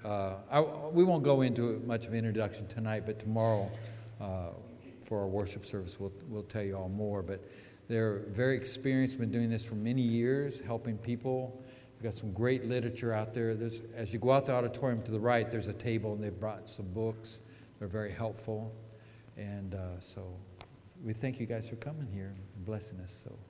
We won't go into much of an introduction tonight, but tomorrow for our worship service, we'll tell you all more. But they're very experienced, been doing this for many years, helping people. We've got some great literature out there. As you go out the auditorium to the right, there's a table, and they've brought some books. They're very helpful. And so we thank you guys for coming here and blessing us. So.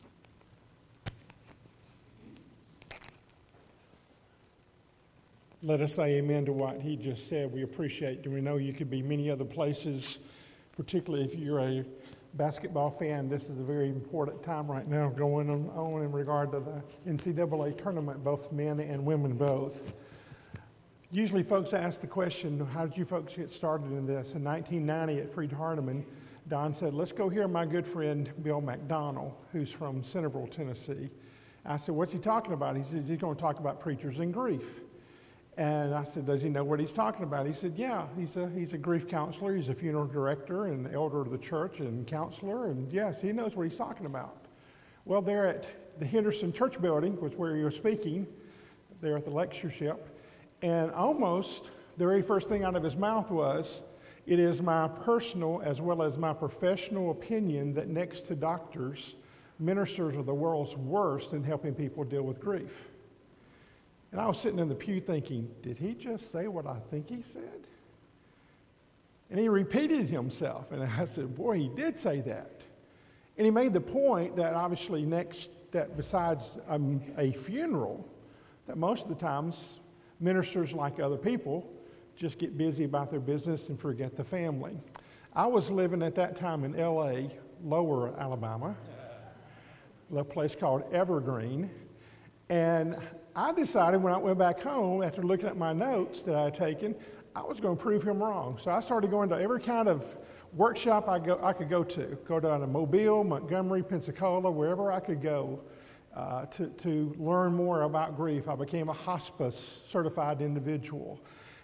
Let us say amen to what he just said. We appreciate it. We know you could be many other places, particularly if you're a basketball fan. This is a very important time right now going on in regard to the NCAA tournament, both men and women both. Usually folks ask the question, how did you folks get started in this? In 1990 at Freed-Hardeman, Don said, let's go hear my good friend Bill McDonald, who's from Centerville, Tennessee. I said, what's he talking about? He said, he's going to talk about preachers and grief. And I said, does he know what he's talking about? He said, yeah, he's a grief counselor. He's a funeral director and elder of the church and counselor. And yes, he knows what he's talking about. Well, they're at the Henderson Church Building, which is where you're speaking. They're at the lectureship. And almost the very first thing out of his mouth was, it is my personal as well as my professional opinion that next to doctors, ministers are the world's worst in helping people deal with grief. And I was sitting in the pew thinking, did he just say what I think he said? And he repeated himself. And I said, boy, he did say that. And he made the point that obviously that besides a funeral, that most of the times ministers, like other people, just get busy about their business and forget the family. I was living at that time in L.A., Lower Alabama, a place called Evergreen. And I decided when I went back home, after looking at my notes that I had taken, I was going to prove him wrong. So I started going to every kind of workshop I could go down to Mobile, Montgomery, Pensacola, wherever I could go to learn more about grief. I became a hospice certified individual.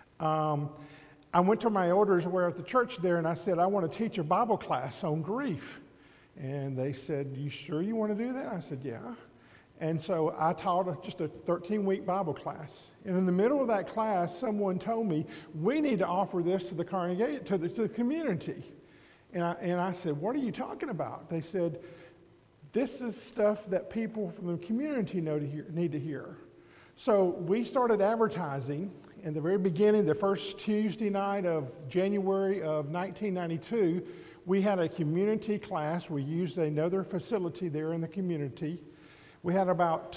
I went to my elders who were at the church there, and I said, I want to teach a Bible class on grief. And they said, you sure you want to do that? I said, yeah. And so I taught just a 13-week Bible class. And in the middle of that class, someone told me, we need to offer this to the congregation, to the community. And I said, what are you talking about? They said, this is stuff that people from the community need to hear. So we started advertising. In the very beginning, the first Tuesday night of January of 1992, we had a community class. We used another facility there in the community. We had about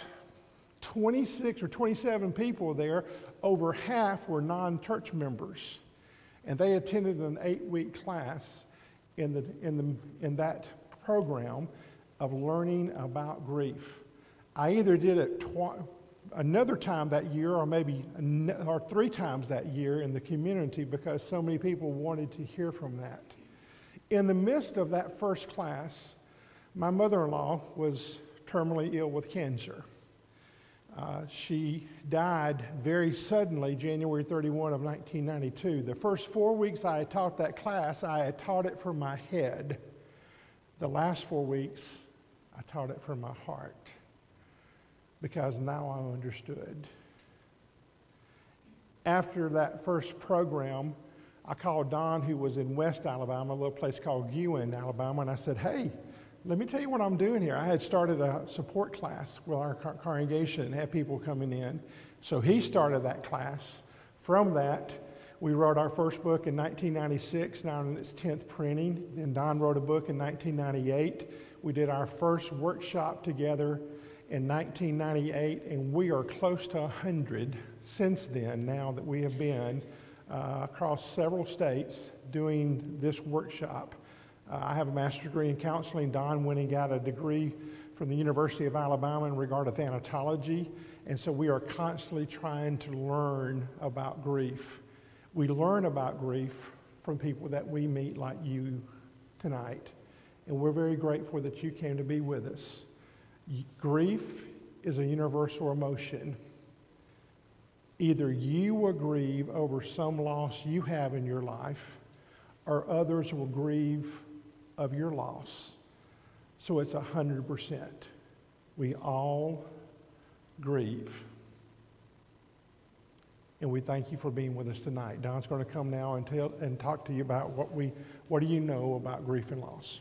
26 or 27 people there. Over half were non-church members. And they attended an 8-week class in that program of learning about grief. I either did it another time that year or maybe 3 times that year in the community because so many people wanted to hear from that. In the midst of that first class, my mother-in-law was terminally ill with cancer. She died very suddenly, January 31 of 1992. The first 4 weeks I had taught that class, I had taught it from my head. The last 4 weeks, I taught it from my heart because now I understood. After that first program, I called Don, who was in West Alabama, a little place called Guin, Alabama, and I said, hey, let me tell you what I'm doing here. I had started a support class with our congregation and had people coming in. So he started that class. From that, we wrote our first book in 1996, now in its 10th printing. Then Don wrote a book in 1998. We did our first workshop together in 1998, and we are close to 100 since then, now that we have been across several states doing this workshop. I have a master's degree in counseling. Don went and got a degree from the University of Alabama in regard to thanatology. And so we are constantly trying to learn about grief. We learn about grief from people that we meet like you tonight. And we're very grateful that you came to be with us. Grief is a universal emotion. Either you will grieve over some loss you have in your life, or others will grieve of your loss. So it's 100%. We all grieve. And we thank you for being with us tonight. Don's going to come now and talk to you about what do you know about grief and loss.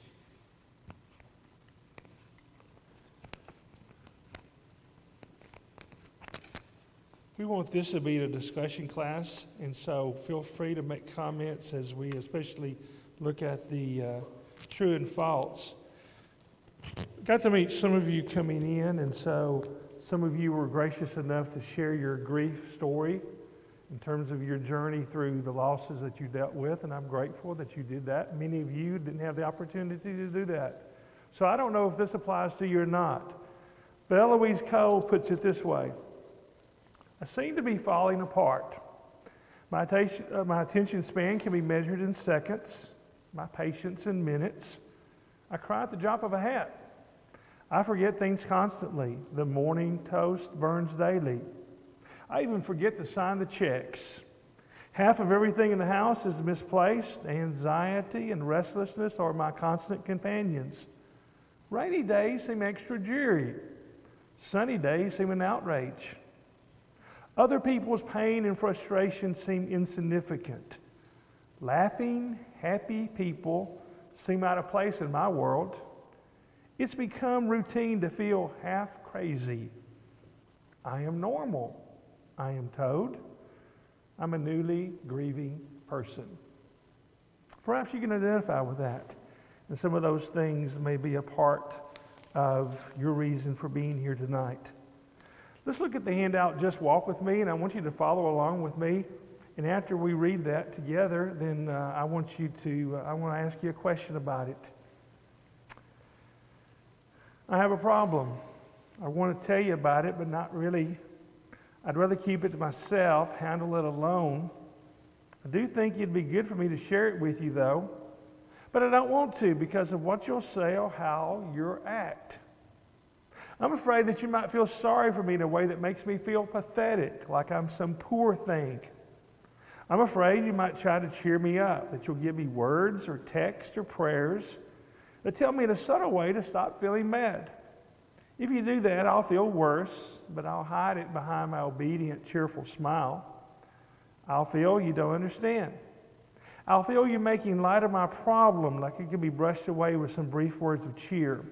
We want this to be a discussion class, and so feel free to make comments as we especially look at the true and false. Got to meet some of you coming in, and so some of you were gracious enough to share your grief story in terms of your journey through the losses that you dealt with, and I'm grateful that you did that. Many of you didn't have the opportunity to do that. So I don't know if this applies to you or not, but Eloise Cole puts it this way: I seem to be falling apart. My attention span can be measured in seconds, my patience in minutes. I cry at the drop of a hat. I forget things constantly. The morning toast burns daily. I even forget to sign the checks. Half of everything in the house is misplaced. Anxiety and restlessness are my constant companions. Rainy days seem extra dreary. Sunny days seem an outrage. Other people's pain and frustration seem insignificant. Laughing, happy people seem out of place in my world. It's become routine to feel half crazy. I am normal, I am told. I'm a newly grieving person. Perhaps you can identify with that. And some of those things may be a part of your reason for being here tonight. Let's look at the handout, Just Walk With Me, and I want you to follow along with me. And after we read that together, then I want to ask you a question about it. I have a problem. I want to tell you about it, but not really. I'd rather keep it to myself, handle it alone. I do think it'd be good for me to share it with you, though. But I don't want to because of what you'll say or how you'll act. I'm afraid that you might feel sorry for me in a way that makes me feel pathetic, like I'm some poor thing. I'm afraid you might try to cheer me up, that you'll give me words or texts or prayers that tell me in a subtle way to stop feeling bad. If you do that, I'll feel worse, but I'll hide it behind my obedient, cheerful smile. I'll feel you don't understand. I'll feel you making light of my problem like it can be brushed away with some brief words of cheer.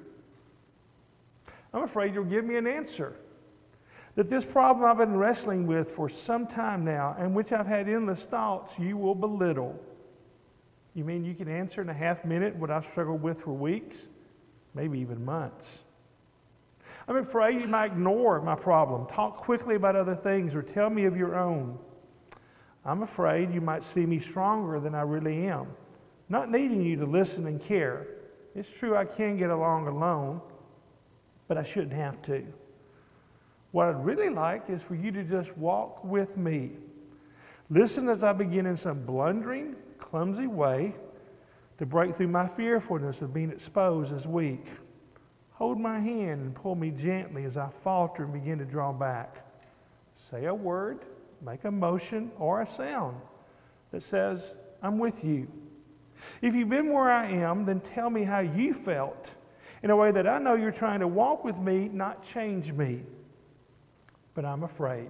I'm afraid you'll give me an answer. That this problem I've been wrestling with for some time now, and which I've had endless thoughts, you will belittle. You mean you can answer in a half minute what I've struggled with for weeks, maybe even months? I'm afraid you might ignore my problem, talk quickly about other things, or tell me of your own. I'm afraid you might see me stronger than I really am, not needing you to listen and care. It's true I can get along alone, but I shouldn't have to. What I'd really like is for you to just walk with me. Listen as I begin in some blundering, clumsy way to break through my fearfulness of being exposed as weak. Hold my hand and pull me gently as I falter and begin to draw back. Say a word, make a motion or a sound that says, I'm with you. If you've been where I am, then tell me how you felt in a way that I know you're trying to walk with me, not change me. But I'm afraid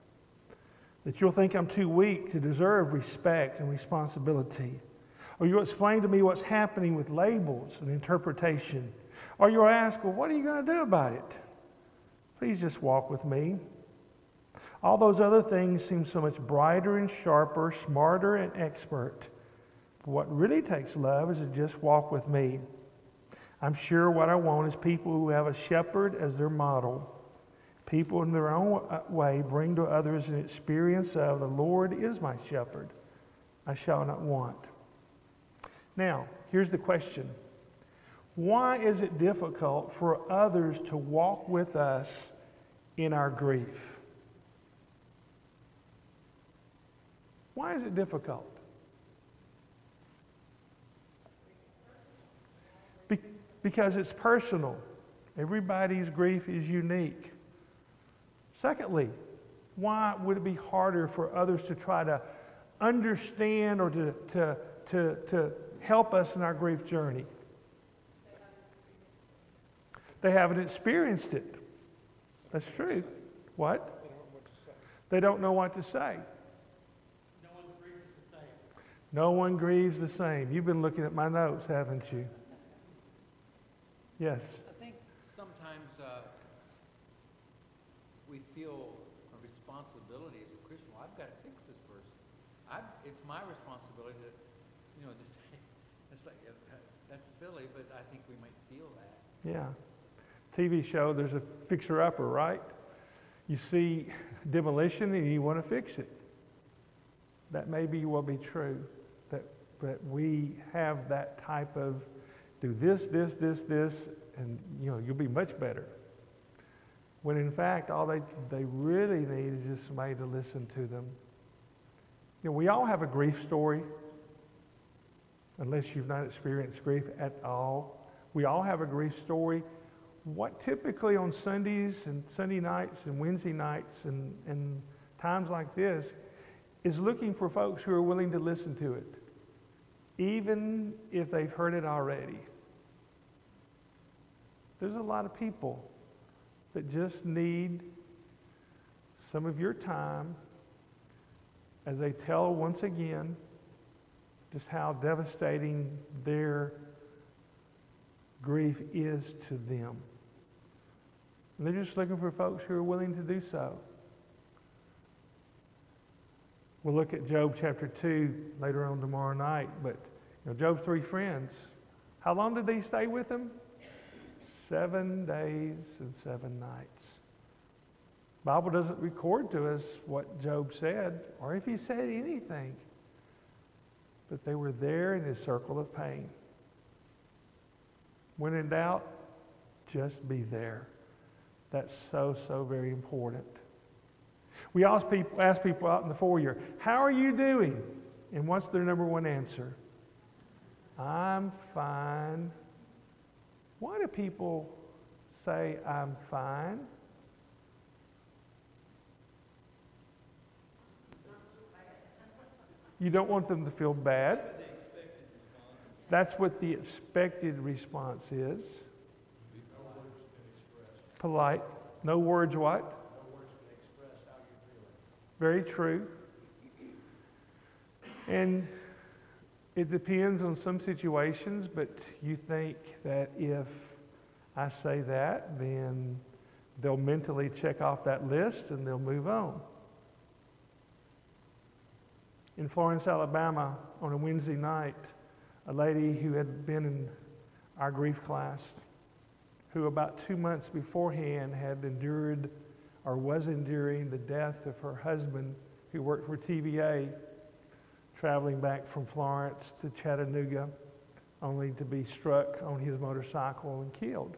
that you'll think I'm too weak to deserve respect and responsibility. Or you'll explain to me what's happening with labels and interpretation. Or you'll ask, well, what are you going to do about it? Please just walk with me. All those other things seem so much brighter and sharper, smarter and expert. But what really takes love is to just walk with me. I'm sure what I want is people who have a shepherd as their model. People in their own way bring to others an experience of the Lord is my shepherd. I shall not want. Now, here's the question. Why is it difficult for others to walk with us in our grief? Why is it difficult? Because it's personal. Everybody's grief is unique. Secondly, why would it be harder for others to try to understand or to help us in our grief journey? They haven't experienced it. That's true. What? They don't know what to say. No one grieves the same. You've been looking at my notes, haven't you? Yes. I think sometimes we feel a responsibility as a Christian. Well, I've got to fix this person. It's my responsibility to, just say, it's like, that's silly, but I think we might feel that. Yeah. TV show, there's a fixer-upper, right? You see demolition and you want to fix it. That maybe will be true. That we have that type of do this, and you'll be much better. When in fact, all they really need is just somebody to listen to them. We all have a grief story, unless you've not experienced grief at all. We all have a grief story. What typically on Sundays and Sunday nights and Wednesday nights and times like this is looking for folks who are willing to listen to it, even if they've heard it already. There's a lot of people that just need some of your time as they tell once again just how devastating their grief is to them. And they're just looking for folks who are willing to do so. We'll look at Job chapter 2 later on tomorrow night, but Job's 3 friends, how long did they stay with him? 7 days and 7 nights. The Bible doesn't record to us what Job said, or if he said anything, but they were there in his circle of pain. When in doubt, just be there. That's so very important. We ask people out in the foyer, how are you doing? And what's their number one answer? I'm fine. Why do people say I'm fine? You don't want them to feel bad. That's what the expected response is. Polite. No words what? No words can express how you're feeling. Very true. And it depends on some situations, but you think that if I say that, then they'll mentally check off that list and they'll move on. In Florence, Alabama, on a Wednesday night, a lady who had been in our grief class, who about 2 months beforehand had endured or was enduring the death of her husband, who worked for TVA, traveling back from Florence to Chattanooga, only to be struck on his motorcycle and killed.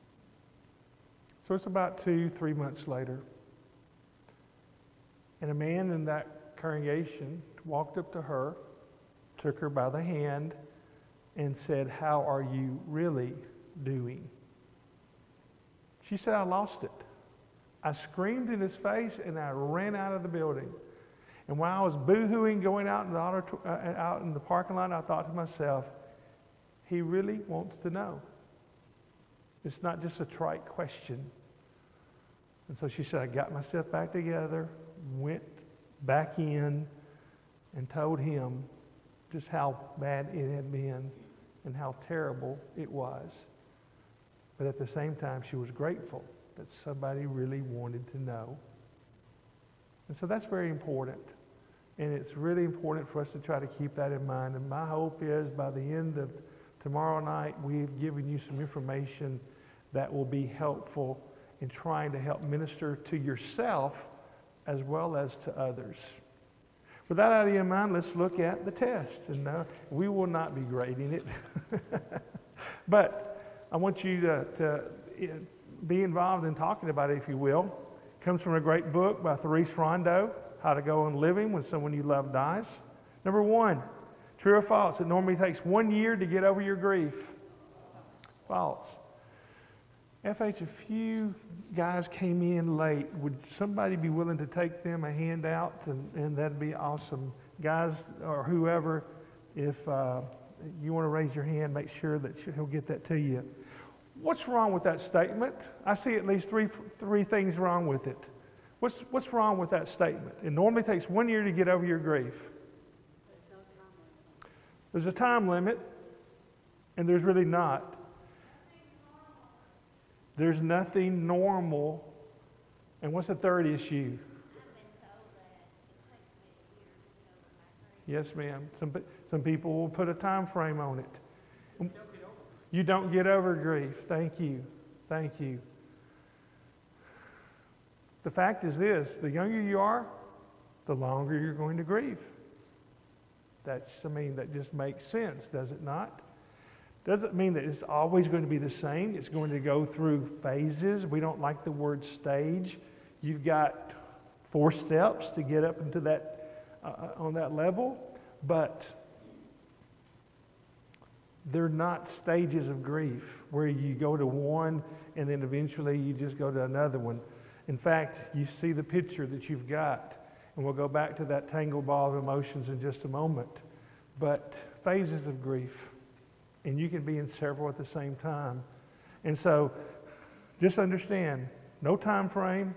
So it's about 2-3 months later. And a man in that congregation walked up to her, took her by the hand, and said, "How are you really doing?" She said, "I lost it. I screamed in his face and I ran out of the building. And while I was boo-hooing going out in the parking lot, I thought to myself, he really wants to know. It's not just a trite question." And so she said, "I got myself back together, went back in, and told him just how bad it had been and how terrible it was. But at the same time, she was grateful that somebody really wanted to know." And so that's very important. And it's really important for us to try to keep that in mind. And my hope is by the end of tomorrow night, we've given you some information that will be helpful in trying to help minister to yourself as well as to others. With that idea in mind, let's look at the test. And we will not be grading it. But I want you to be involved in talking about it, if you will. It comes from a great book by Therese Rondeau, How to Go on Living When Someone You Love Dies. Number 1, true or false? It normally takes 1 year to get over your grief. False. FH, a few guys came in late. Would somebody be willing to take them a handout? And that'd be awesome. Guys or whoever, if you want to raise your hand, make sure that he'll get that to you. What's wrong with that statement? I see at least three things wrong with it. What's wrong with that statement? It normally takes 1 year to get over your grief. There's a time limit, and there's really not. There's nothing normal. And what's the third issue? Yes, ma'am. Some people will put a time frame on it. You don't get over grief. Thank you. Thank you. The fact is this, the younger you are, the longer you're going to grieve. That just makes sense, does it not? Doesn't mean that it's always going to be the same. It's going to go through phases. We don't like the word stage. You've got 4 steps to get up into that, on that level, but they're not stages of grief where you go to one and then eventually you just go to another one. In fact, you see the picture that you've got, and we'll go back to that tangled ball of emotions in just a moment. But phases of grief, and you can be in several at the same time. And so just understand, no time frame,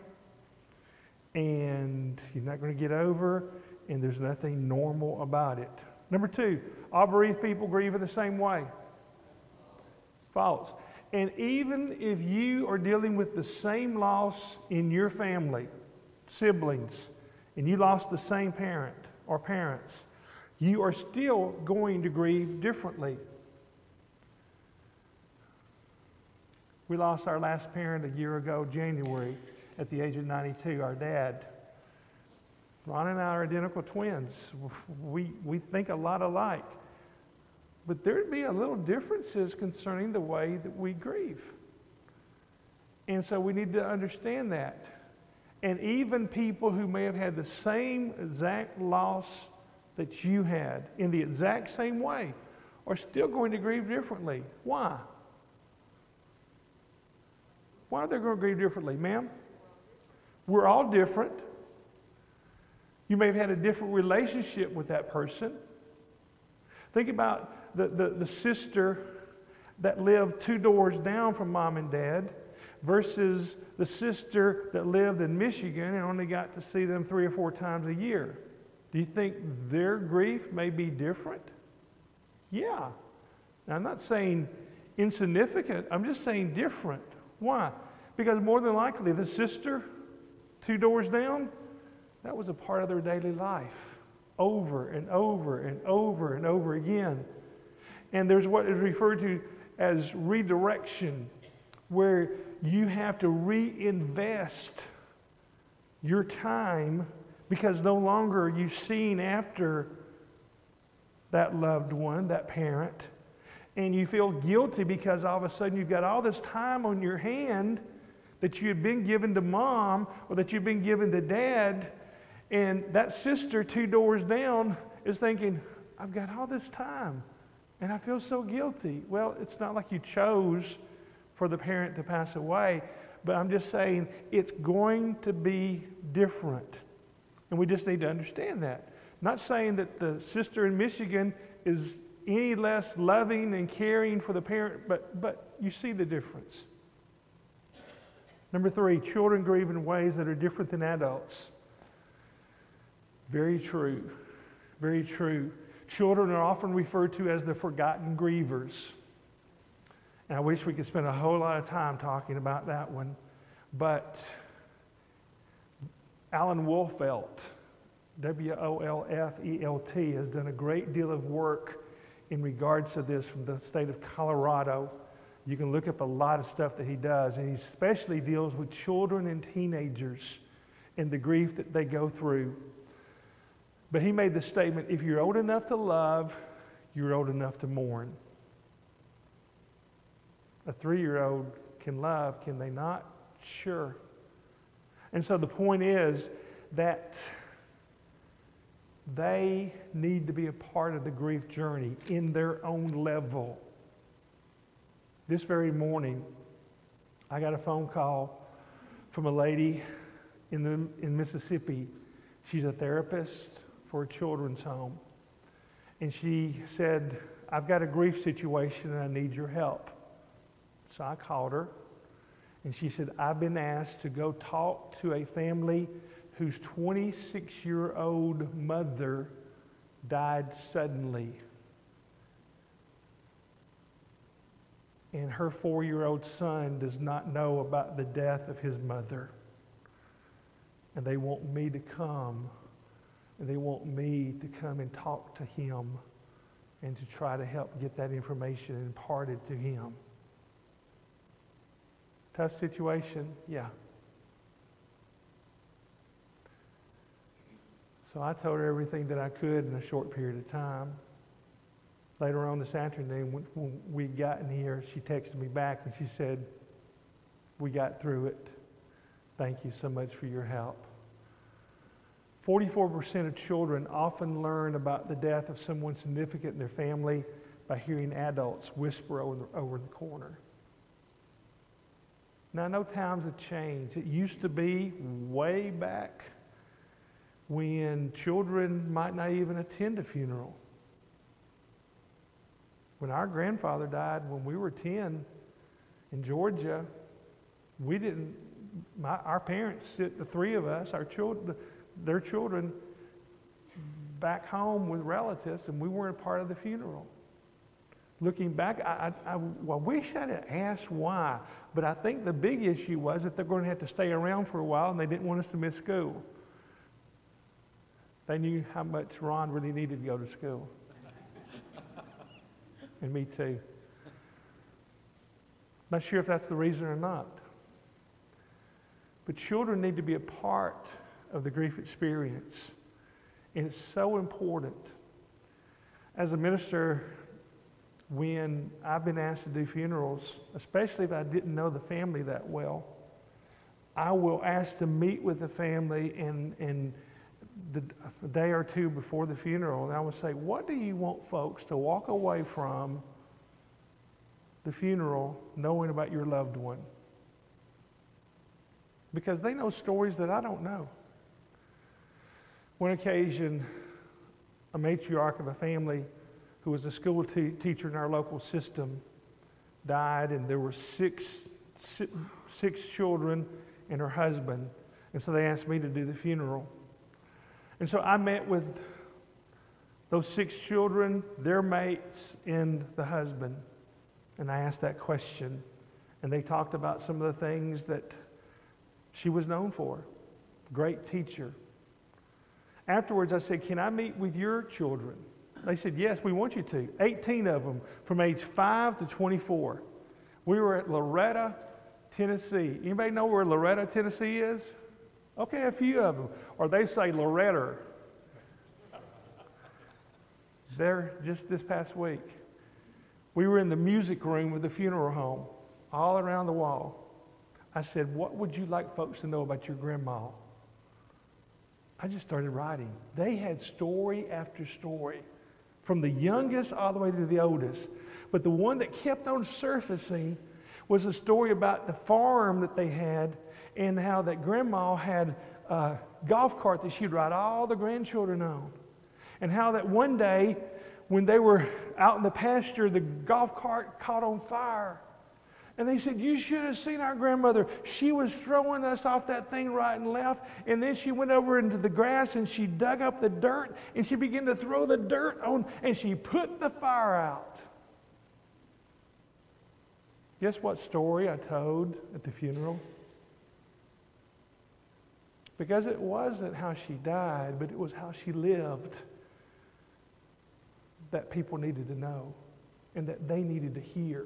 and you're not going to get over, and there's nothing normal about it. Number 2, all bereaved people grieve in the same way. False. And even if you are dealing with the same loss in your family, siblings, and you lost the same parent or parents, you are still going to grieve differently. We lost our last parent a year ago, January, at the age of 92, our dad. Ron and I are identical twins. We think a lot alike. But there'd be a little differences concerning the way that we grieve. And so we need to understand that. And even people who may have had the same exact loss that you had in the exact same way are still going to grieve differently. Why? Why are they going to grieve differently, ma'am? We're all different. You may have had a different relationship with that person. Think about the sister that lived 2 doors down from mom and dad versus the sister that lived in Michigan and only got to see them 3 or 4 times a year. Do you think their grief may be different? Yeah. Now, I'm not saying insignificant. I'm just saying different. Why? Because more than likely the sister 2 doors down, that was a part of their daily life over and over and over and over again. And there's what is referred to as redirection, where you have to reinvest your time because no longer are you seeing after that loved one, that parent, and you feel guilty because all of a sudden you've got all this time on your hand that you had been given to mom or that you've been given to dad, and that sister 2 doors down is thinking, I've got all this time and I feel so guilty. Well, it's not like you chose for the parent to pass away, but I'm just saying it's going to be different. And we just need to understand that. Not saying that the sister in Michigan is any less loving and caring for the parent, but you see the difference. Number 3, children grieve in ways that are different than adults. Very true. Very true. Children are often referred to as the forgotten grievers. And I wish we could spend a whole lot of time talking about that one. But Alan Wolfelt, Wolfelt, has done a great deal of work in regards to this from the state of Colorado. You can look up a lot of stuff that he does, and he especially deals with children and teenagers and the grief that they go through. But he made the statement, if you're old enough to love, you're old enough to mourn. A 3-year-old can love, can they not? Sure. And so the point is that they need to be a part of the grief journey in their own level. This very morning, I got a phone call from a lady in Mississippi. She's a therapist for a children's home. And she said, I've got a grief situation and I need your help. So I called her, and she said, I've been asked to go talk to a family whose 26-year-old mother died suddenly. and her 4-year-old son does not know about the death of his mother. And they want me to come, and they want me to come and talk to him and to try to help get that information imparted to him. Tough situation, yeah. So I told her everything that I could in a short period of time. Later on this afternoon, when we'd gotten here, she texted me back and she said, "We got through it. Thank you so much for your help." 44% of children often learn about the death of someone significant in their family by hearing adults whisper over the corner. Now, I know times have changed. It used to be way back when children might not even attend a funeral. When our grandfather died when we were 10 in Georgia, our parents sent the three of us, their children, back home with relatives, and we weren't a part of the funeral. Looking back, I wish I'd have asked why, but I think the big issue was that they're going to have to stay around for a while, and they didn't want us to miss school. They knew how much Ron really needed to go to school. And me too. Not sure if that's the reason or not. But children need to be a part of the grief experience. And it's so important. As a minister, when I've been asked to do funerals, especially if I didn't know the family that well, I will ask to meet with the family and a day or two before the funeral, and I would say, what do you want folks to walk away from the funeral knowing about your loved one? Because they know stories that I don't know. One occasion, a matriarch of a family who was a school teacher in our local system died, and there were six children and her husband, and so they asked me to do the funeral. And so I met with those 6 children, their mates, and the husband. And I asked that question. And they talked about some of the things that she was known for. Great teacher. Afterwards, I said, "Can I meet with your children?" They said, "Yes, we want you to." 18 of them from age 5 to 24. We were at Loretta, Tennessee. Anybody know where Loretta, Tennessee is? Okay, a few of them. Or they say Loretta. There, just this past week, we were in the music room of the funeral home, all around the wall. I said, "What would you like folks to know about your grandma?" I just started writing. They had story after story, from the youngest all the way to the oldest. But the one that kept on surfacing was a story about the farm that they had, and how that grandma had a golf cart that she'd ride all the grandchildren on. And how that one day, when they were out in the pasture, the golf cart caught on fire. And they said, "You should have seen our grandmother. She was throwing us off that thing right and left. And then she went over into the grass and she dug up the dirt and she began to throw the dirt on, and she put the fire out." Guess what story I told at the funeral? Because it wasn't how she died, but it was how she lived that people needed to know and that they needed to hear.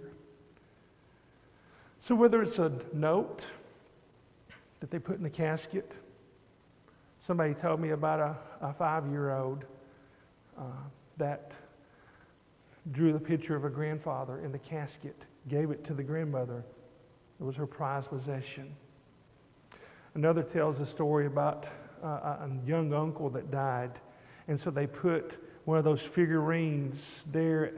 So whether it's a note that they put in the casket, somebody told me about a 5-year-old that drew the picture of a grandfather in the casket, gave it to the grandmother. It was her prized possession. Another tells a story about a young uncle that died. And so they put one of those figurines there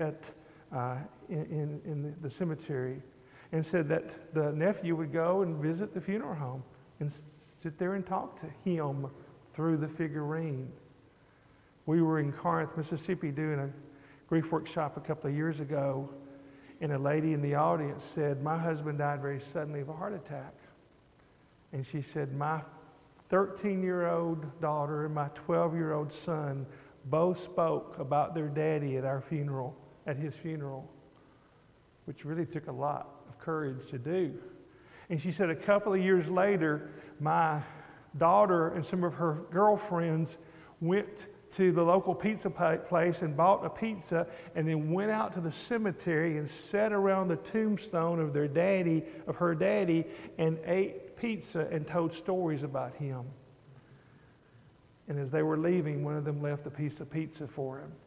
in the cemetery, and said that the nephew would go and visit the funeral home and sit there and talk to him through the figurine. We were in Corinth, Mississippi, doing a grief workshop a couple of years ago, and a lady in the audience said, "My husband died very suddenly of a heart attack." And she said, "My 13-year-old daughter and my 12-year-old son both spoke about their daddy at his funeral. which really took a lot of courage to do. And she said a couple of years later, my daughter and some of her girlfriends went to the local pizza place and bought a pizza and then went out to the cemetery and sat around the tombstone of her daddy, and ate pizza and told stories about him. And as they were leaving, one of them left a piece of pizza for him.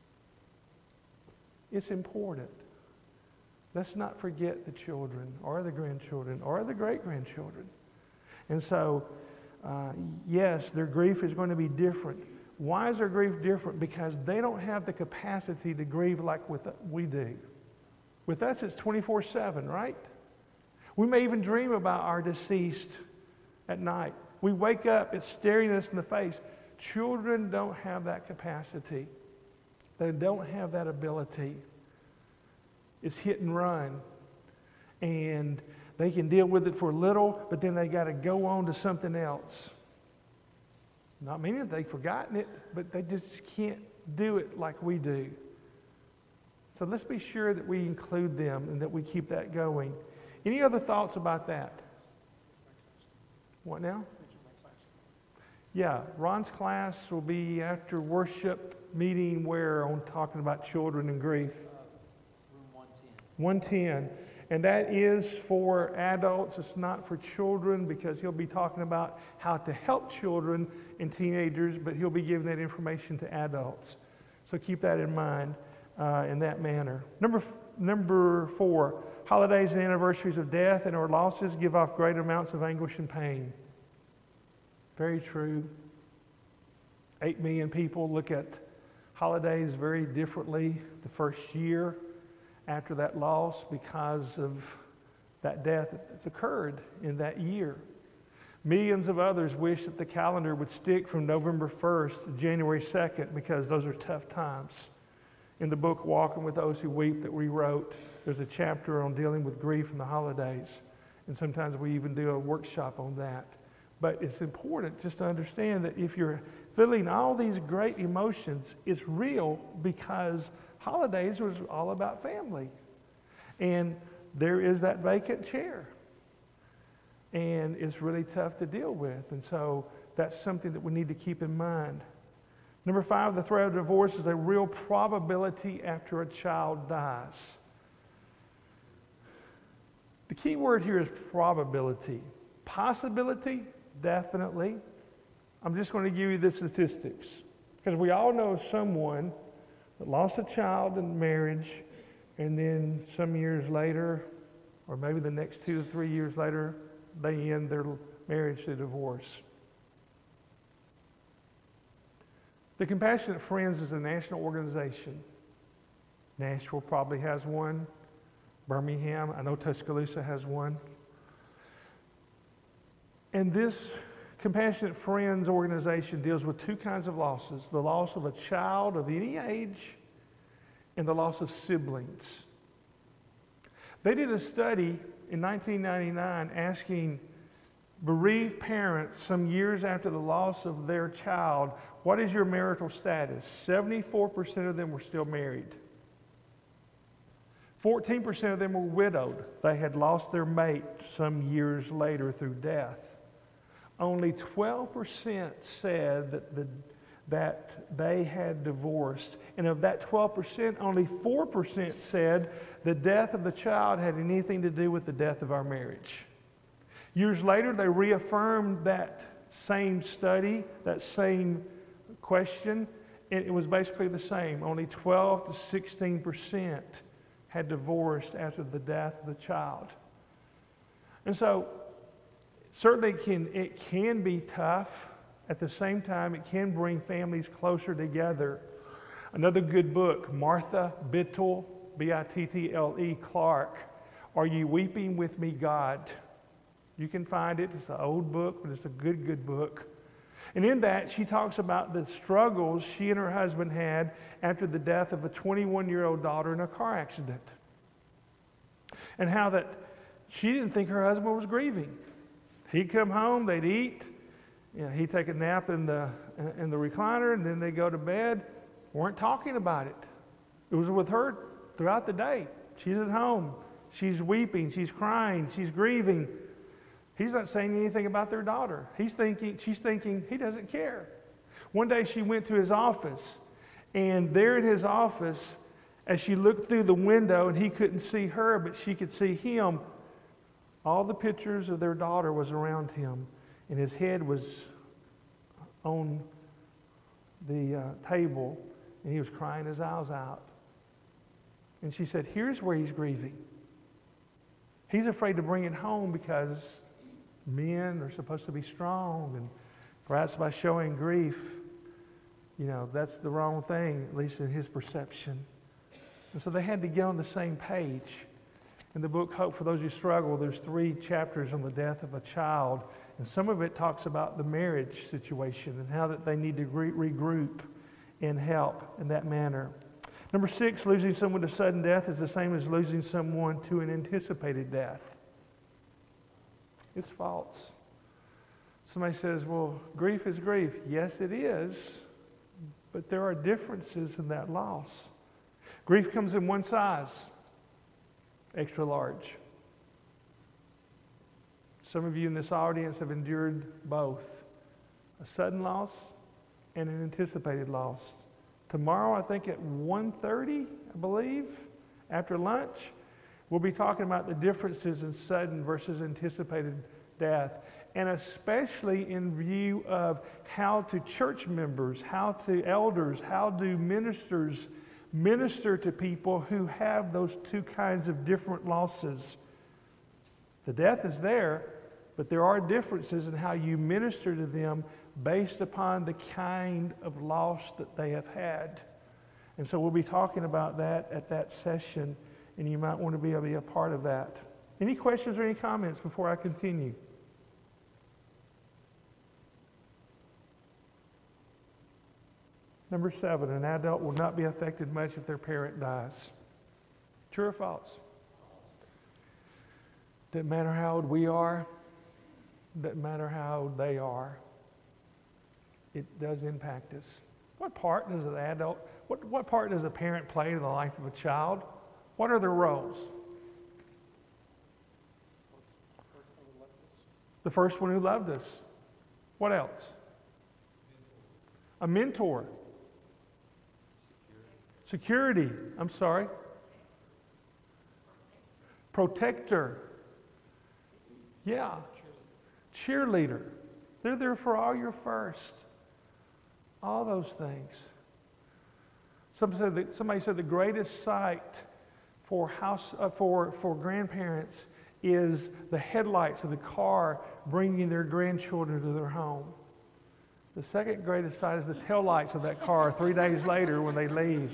It's important. Let's not forget the children or the grandchildren or the great-grandchildren. And so, yes, their grief is going to be different. Why is their grief different? Because they don't have the capacity to grieve like we do. With us, it's 24/7, right? We may even dream about our deceased at night. We wake up, it's staring us in the face. Children don't have that capacity. They don't have that ability. It's hit and run. And they can deal with it for a little, but then they got to go on to something else. Not meaning that they've forgotten it, but they just can't do it like we do. So let's be sure that we include them and that we keep that going. Any other thoughts about that? What now? Yeah, Ron's class will be after worship meeting where on talking about children and grief. Room 110. And that is for adults. It's not for children because he'll be talking about how to help children and teenagers, but he'll be giving that information to adults. So keep that in mind in that manner. Number 4, holidays and anniversaries of death and or losses give off great amounts of anguish and pain. Very true. 8 million people look at holidays very differently the first year after that loss because of that death that's occurred in that year. Millions of others wish that the calendar would stick from November 1st to January 2nd because those are tough times. In the book Walking with Those Who Weep that we wrote, there's a chapter on dealing with grief in the holidays. And sometimes we even do a workshop on that. But it's important just to understand that if you're feeling all these great emotions, it's real because holidays was all about family. And there is that vacant chair. And it's really tough to deal with. And so that's something that we need to keep in mind. Number 5, the threat of divorce is a real probability after a child dies. The key word here is probability. Possibility, definitely. I'm just going to give you the statistics. Because we all know someone that lost a child in marriage, and then some years later, or maybe the next 2 to 3 years later, they end their marriage to divorce. The Compassionate Friends is a national organization. Nashville probably has one. Birmingham, I know Tuscaloosa has one. And this Compassionate Friends organization deals with 2 kinds of losses: the loss of a child of any age and the loss of siblings. They did a study in 1999 asking bereaved parents some years after the loss of their child, what is your marital status? 74% of them were still married. 14% of them were widowed. They had lost their mate some years later through death. Only 12% said that they had divorced. And of that 12%, only 4% said the death of the child had anything to do with the death of our marriage. Years later, they reaffirmed that same study, that same question, and it was basically the same. Only 12 to 16% had divorced after the death of the child. And so, certainly it can be tough. At the same time, it can bring families closer together. Another good book, Martha Bittle, B-I-T-T-L-E, Clark, Are You Weeping With Me, God? You can find it. It's an old book, but it's a good book. And in that, she talks about the struggles she and her husband had after the death of a 21-year-old daughter in a car accident. And how that she didn't think her husband was grieving. He'd come home, they'd eat, he'd take a nap in the recliner, and then they'd go to bed. Weren't talking about it. It was with her throughout the day. She's at home. She's weeping. She's crying. She's grieving. He's not saying anything about their daughter. She's thinking he doesn't care. One day she went to his office, and there in his office, as she looked through the window, and he couldn't see her, but she could see him, all the pictures of their daughter was around him, and his head was on the table, and he was crying his eyes out. And she said, here's where he's grieving. He's afraid to bring it home because men are supposed to be strong, and perhaps by showing grief, that's the wrong thing, at least in his perception. And so they had to get on the same page. In the book Hope for Those Who Struggle, there's 3 chapters on the death of a child, and some of it talks about the marriage situation and how that they need to regroup and help in that manner. Number 6, losing someone to sudden death is the same as losing someone to an anticipated death. It's false. Somebody says, well, grief is grief. Yes, it is, but there are differences in that loss. Grief comes in one size, extra large. Some of you in this audience have endured both, a sudden loss and an anticipated loss. Tomorrow, I think at 1:30, I believe, after lunch, we'll be talking about the differences in sudden versus anticipated death, and especially in view of how do church members, how do elders, how do ministers minister to people who have those 2 kinds of different losses. The death is there, but there are differences in how you minister to them based upon the kind of loss that they have had. And so we'll be talking about that at that session, and you might want to be able to be a part of that. Any questions or any comments before I continue? Number 7, an adult will not be affected much if their parent dies. True or false? Doesn't matter how old we are. Doesn't matter how old they are. It does impact us. What part does an adult, what part does a parent play in the life of a child? What are their roles? The first one who loved us. What else? A mentor. Security. I'm sorry. Protector. Yeah. Cheerleader. They're there for all your first. All those things. Somebody said the greatest sight for grandparents is the headlights of the car bringing their grandchildren to their home. The second greatest sight is the taillights of that car 3 days later when they leave.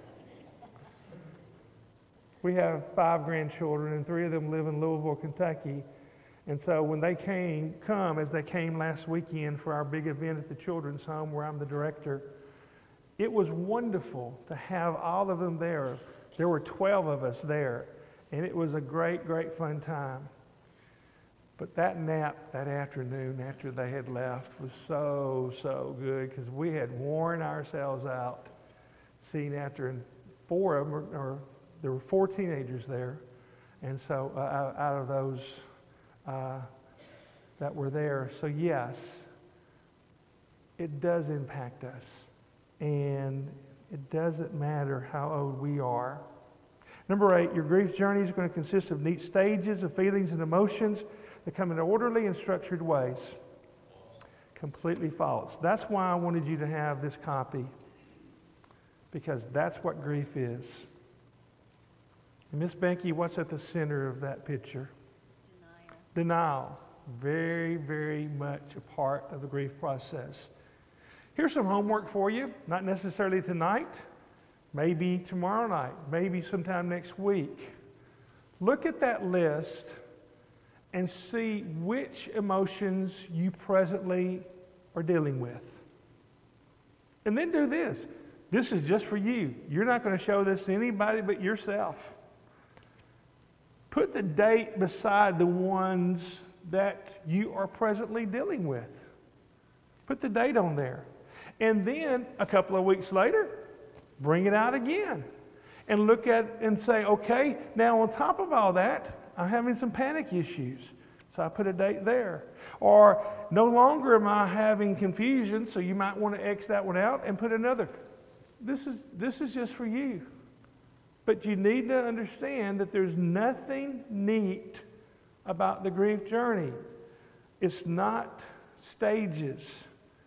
We have 5 grandchildren, and 3 of them live in Louisville, Kentucky. And so when they come as they came last weekend for our big event at the Children's Home where I'm the director, it was wonderful to have all of them there. There were 12 of us there, and it was a great, great fun time. But that nap that afternoon after they had left was so, so good because we had worn ourselves out seeing after, and 4 of them, there were 4 teenagers there, and so out of those that were there. So yes, it does impact us, and it doesn't matter how old we are. Number 8, your grief journey is going to consist of neat stages of feelings and emotions that come in orderly and structured ways. Completely false. That's why I wanted you to have this copy, because that's what grief is. And Miss Becky, what's at the center of that picture? Denial. Very, very much a part of the grief process. Here's some homework for you, not necessarily tonight, maybe tomorrow night, maybe sometime next week. Look at that list and see which emotions you presently are dealing with. And then do this. This is just for you. You're not going to show this to anybody but yourself. Put the date beside the ones that you are presently dealing with. Put the date on there. And then a couple of weeks later, bring it out again. and look at and say, okay, now on top of all that, I'm having some panic issues. So I put a date there. Or no longer am I having confusion, so you might want to X that one out and put another. This is just for you. But you need to understand that there's nothing neat about the grief journey. It's not stages.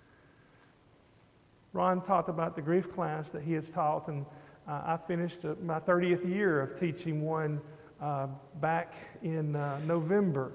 Ron talked about the grief class that he has taught, and I finished my 30th year of teaching one back in November,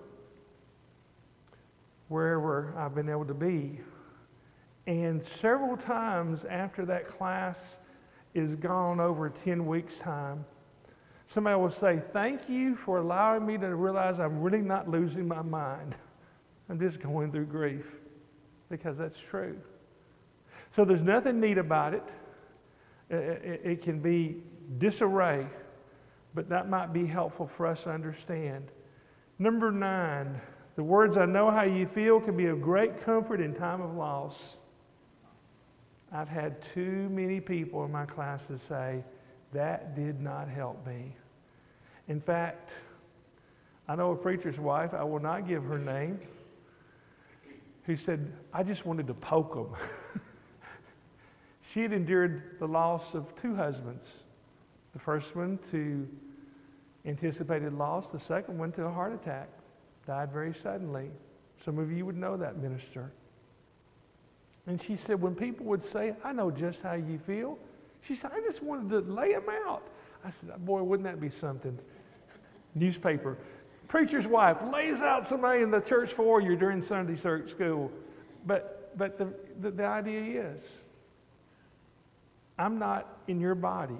wherever I've been able to be. And several times after that class is gone over 10 weeks' time, somebody will say, thank you for allowing me to realize I'm really not losing my mind. I'm just going through grief, because that's true. So there's nothing neat about it. It can be disarray, but that might be helpful for us to understand. Number 9, the words, I know how you feel, can be of great comfort in time of loss. I've had too many people in my classes say, that did not help me. In fact, I know a preacher's wife, I will not give her name, who said, I just wanted to poke them. She had endured the loss of 2 husbands. The first one to anticipated loss, the second one to a heart attack. Died very suddenly. Some of you would know that minister. And she said, when people would say, I know just how you feel, she said, I just wanted to lay them out. I said, boy, wouldn't that be something? Newspaper. Preacher's wife lays out somebody in the church foyer during Sunday school. But the idea is, I'm not in your body.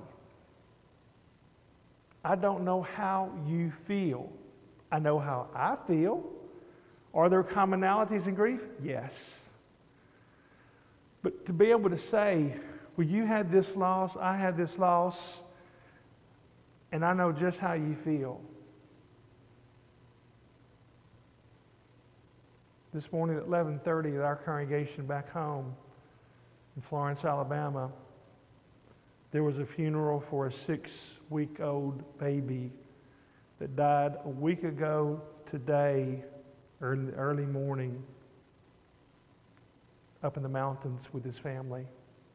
I don't know how you feel. I know how I feel. Are there commonalities in grief? Yes. But to be able to say, well, you had this loss, I had this loss, and I know just how you feel. This morning at 11:30 at our congregation back home in Florence, Alabama, there was a funeral for a 6-week-old baby that died a week ago today, early morning, up in the mountains with his family.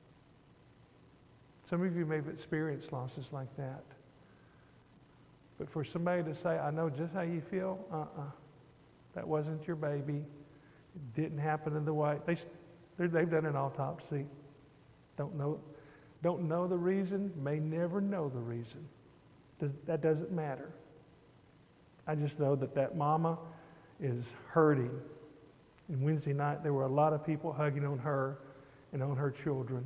Some of you may have experienced losses like that. But for somebody to say, I know just how you feel, that wasn't your baby. It didn't happen in the way. They've done an autopsy. Don't know the reason, may never know the reason. That doesn't matter. I just know that mama is hurting. And Wednesday night, there were a lot of people hugging on her and on her children.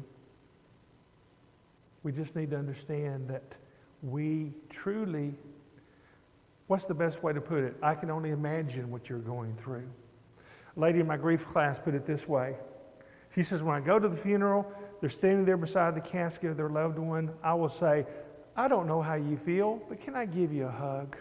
We just need to understand that we truly, what's the best way to put it? I can only imagine what you're going through. A lady in my grief class put it this way. She says, when I go to the funeral, they're standing there beside the casket of their loved one, I will say, I don't know how you feel, but can I give you a hug?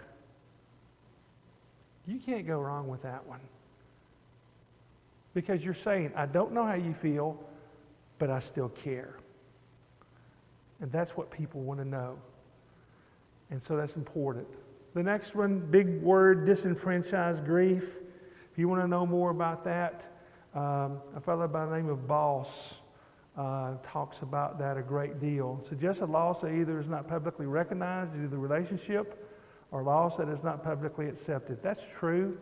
You can't go wrong with that one. Because you're saying, I don't know how you feel, but I still care. And that's what people want to know. And so that's important. The next one, big word, disenfranchised grief. If you want to know more about that, a fellow by the name of Boss talks about that a great deal. Suggests a loss that either is not publicly recognized due to the relationship or loss that is not publicly accepted. That's true.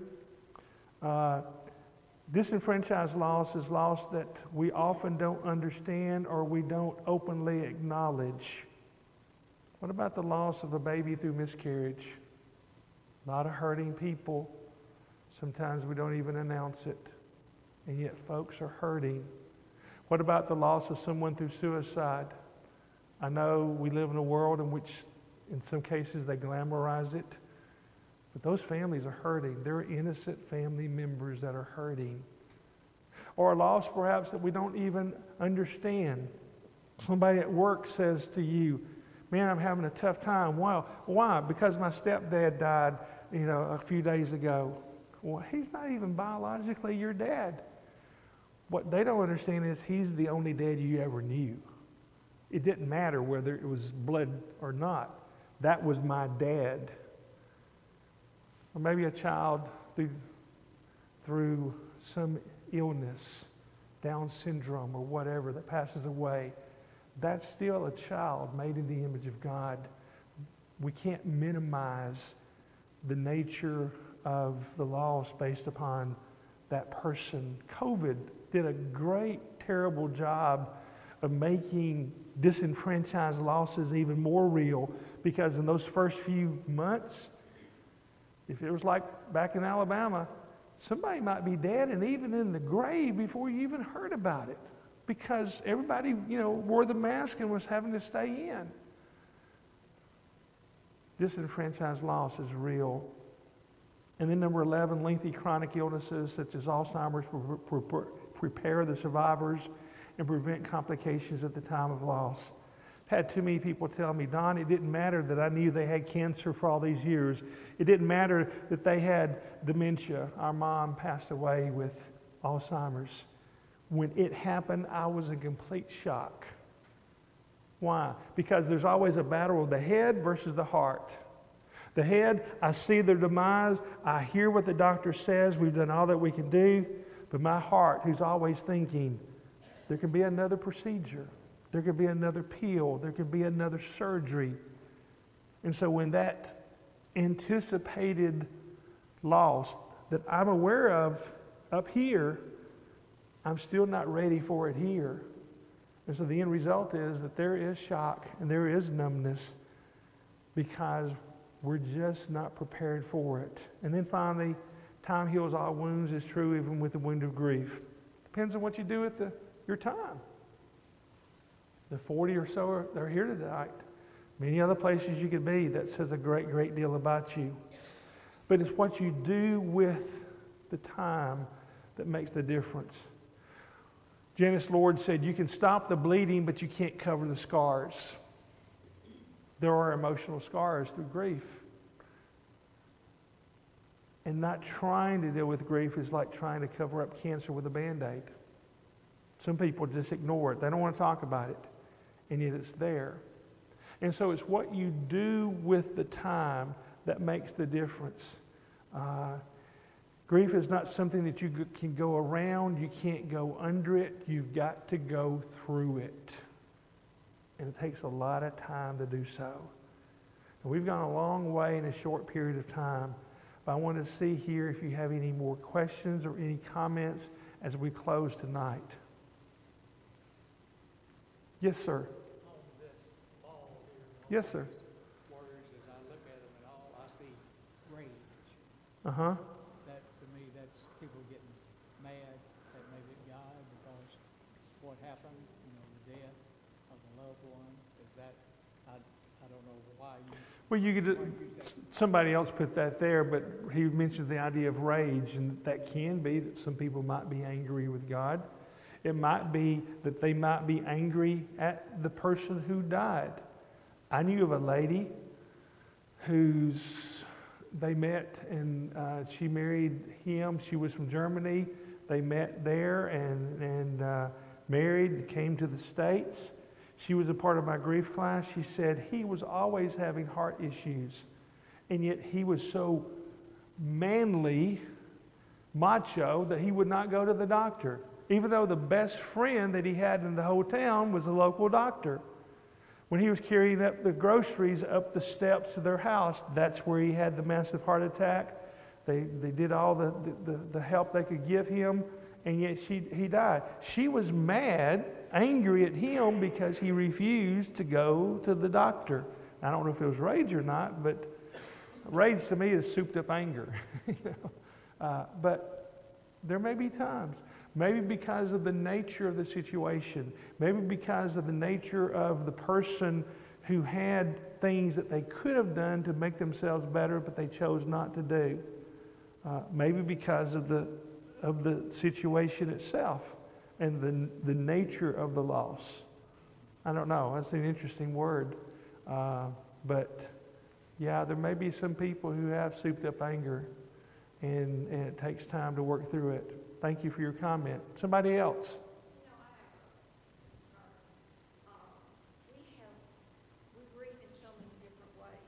Disenfranchised loss is loss that we often don't understand or we don't openly acknowledge. What about the loss of a baby through miscarriage? A lot of hurting people. Sometimes we don't even announce it, and yet folks are hurting. What about the loss of someone through suicide? I know we live in a world in which, in some cases, they glamorize it, but those families are hurting. They're innocent family members that are hurting. Or a loss, perhaps, that we don't even understand. Somebody at work says to you, man, I'm having a tough time. Well, why? Because my stepdad died, a few days ago. Well, he's not even biologically your dad. What they don't understand is he's the only dad you ever knew. It didn't matter whether it was blood or not. That was my dad. Or maybe a child through some illness, Down syndrome or whatever, that passes away. That's still a child made in the image of God. We can't minimize the nature of the loss based upon that person. COVID did a great, terrible job of making disenfranchised losses even more real, because in those first few months, if it was like back in Alabama, somebody might be dead and even in the grave before you even heard about it, because everybody, wore the mask and was having to stay in. Disenfranchised loss is real. And then number 11, lengthy chronic illnesses such as Alzheimer's prepare the survivors and prevent complications at the time of loss. I've had too many people tell me, Don, it didn't matter that I knew they had cancer for all these years. It didn't matter that they had dementia. Our mom passed away with Alzheimer's. When it happened, I was in complete shock. Why? Because there's always a battle of the head versus the heart. The head, I see their demise. I hear what the doctor says. We've done all that we can do. But my heart, who's always thinking, there could be another procedure. There could be another pill. There could be another surgery. And so when that anticipated loss that I'm aware of up here, I'm still not ready for it here. And so the end result is that there is shock and there is numbness because we're just not prepared for it. And then finally, time heals all wounds is true even with the wound of grief. Depends on what you do with your time. The 40 or so that are here tonight. Many other places you could be. That says a great, great deal about you. But it's what you do with the time that makes the difference. Janice Lord said, you can stop the bleeding, but you can't cover the scars. There are emotional scars through grief. And not trying to deal with grief is like trying to cover up cancer with a Band-Aid. Some people just ignore it. They don't want to talk about it. And yet it's there. And so it's what you do with the time that makes the difference. Grief is not something that you can go around. You can't go under it. You've got to go through it. And it takes a lot of time to do so. And we've gone a long way in a short period of time. But I want to see here if you have any more questions or any comments as we close tonight. Yes, sir. Yes, sir. Words, as I look at them and all, I see rage. Uh-huh. That, to me, that's people getting mad at maybe God because what happened, the death of a loved one, is that, I don't know why you... Well, you could, somebody else put that there, but he mentioned the idea of rage, and that can be that some people might be angry with God. It might be that they might be angry at the person who died. I knew of a lady they met and she married him. She was from Germany. They met there and married, came to the States. She was a part of my grief class. She said he was always having heart issues, and yet he was so manly, macho, that he would not go to the doctor, even though the best friend that he had in the whole town was a local doctor. When he was carrying up the groceries up the steps to their house, that's where he had the massive heart attack. They did all the help they could give him, and yet he died. She was mad, angry at him because he refused to go to the doctor. I don't know if it was rage or not, but rage to me is souped up anger. But there may be times, maybe because of the nature of the situation, maybe because of the nature of the person who had things that they could have done to make themselves better, but they chose not to do. Maybe because of the situation itself and the nature of the loss. I don't know. That's an interesting word. But yeah, there may be some people who have souped up anger, and it takes time to work through it. Thank you for your comment. Somebody else?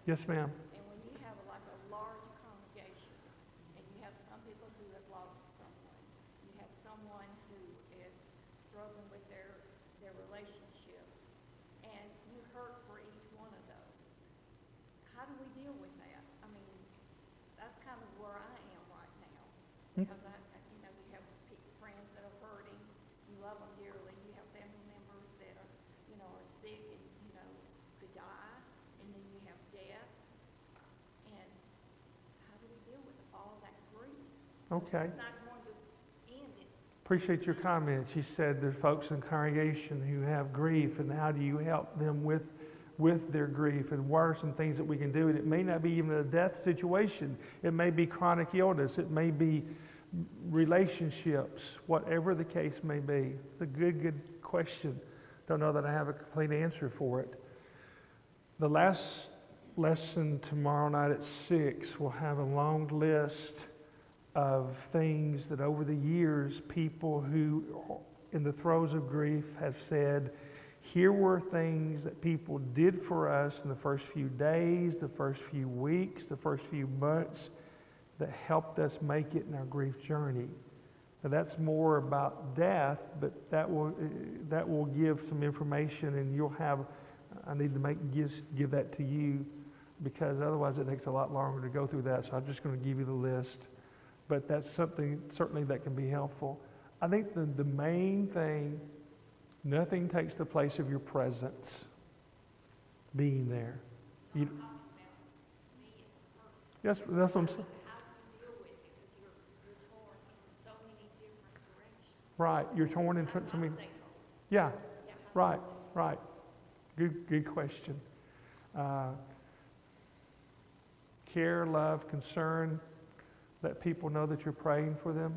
Yes, ma'am. And when you have like a large congregation, and you have some people who have lost someone, you have someone who is struggling with their relationships, and you hurt for each one of those. How do we deal with that? I mean, that's kind of where I am right now. Because you have friends that are hurting, you love them dearly, you have family members that are, are sick and, could die, and then you have death. And how do we deal with all that grief? Okay. It's not going to end it. Appreciate your comment. She said there's folks in the congregation who have grief, and how do you help them with their grief, and what are some things that we can do? And it may not be even a death situation. It may be chronic illness. It may be relationships, whatever the case may be. It's a good question. Don't know that I have a complete answer for it. The last lesson tomorrow night at 6 will have a long list of things that over the years, people who in the throes of grief have said, here were things that people did for us in the first few days, the first few weeks, the first few months that helped us make it in our grief journey. Now that's more about death, but that will give some information, and you'll have, I need to give that to you, because otherwise it takes a lot longer to go through that, so I'm just going to give you the list. But that's something certainly that can be helpful. I think the main thing, nothing takes the place of your presence, being there. That's what I'm saying. How do you deal with it? Because you're torn in so many different directions. Right, you're torn into How do I something. stay whole? Yeah, Yeah, how do I right. Good question. Care, love, concern. Let people know that you're praying for them.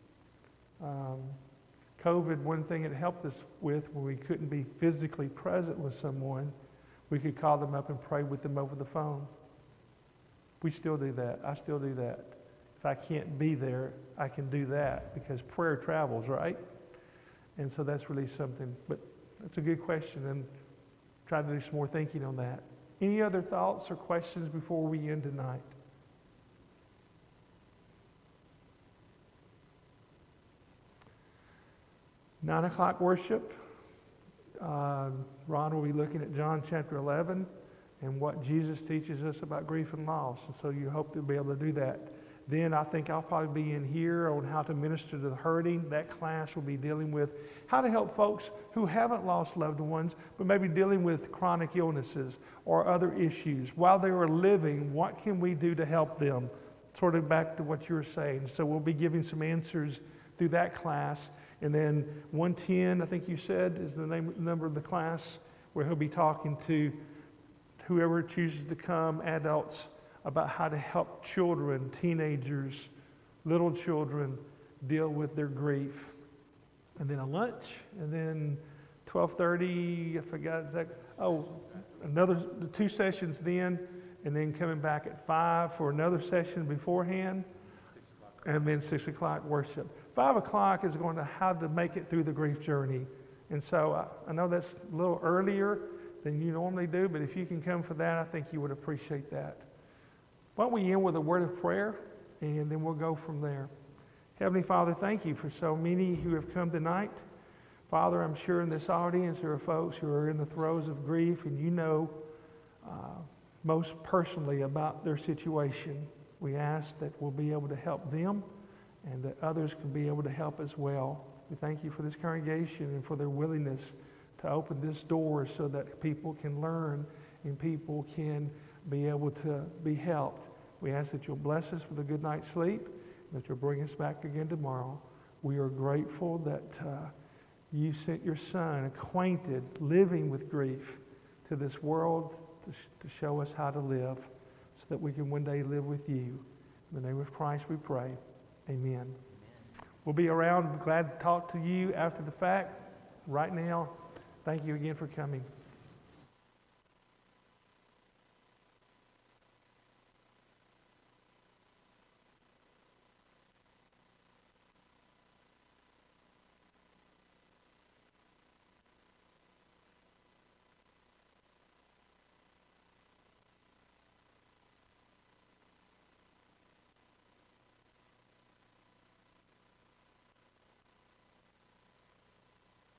COVID, one thing it helped us with when we couldn't be physically present with someone, we could call them up and pray with them over the phone. We still do that. I still do that. If I can't be there, I can do that, because prayer travels, right? And so that's really something. But that's a good question, and try to do some more thinking on that. Any other thoughts or questions before we end tonight? Nine o'clock worship. Ron will be looking at John chapter 11 and what Jesus teaches us about grief and loss. And so you hope to be able to do that. Then I think I'll probably be in here on how to minister to the hurting. That class will be dealing with how to help folks who haven't lost loved ones, but maybe dealing with chronic illnesses or other issues. While they were living, what can we do to help them? Sort of back to what you were saying. So we'll be giving some answers through that class. And then 110, I think you said, is the number of the class, where he'll be talking to whoever chooses to come, adults, about how to help children, teenagers, little children deal with their grief. And then a lunch, and then 12:30, I forgot exactly. The 2 sessions then, and then coming back at 5 for another session beforehand, and then 6 o'clock worship. 5 o'clock is going to how to make it through the grief journey. And so I know that's a little earlier than you normally do, but if you can come for that, I think you would appreciate that. Why don't we end with a word of prayer, and then we'll go from there. Heavenly Father, thank you for so many who have come tonight. Father, I'm sure in this audience there are folks who are in the throes of grief, and you know most personally about their situation. We ask that we'll be able to help them, and that others can be able to help as well. We thank you for this congregation and for their willingness to open this door so that people can learn and people can be able to be helped. We ask that you'll bless us with a good night's sleep, and that you'll bring us back again tomorrow. We are grateful that you sent your Son, acquainted, living with grief, to this world to show us how to live, so that we can one day live with you. In the name of Christ we pray. Amen. We'll be around. Glad to talk to you after the fact. Right now, thank you again for coming.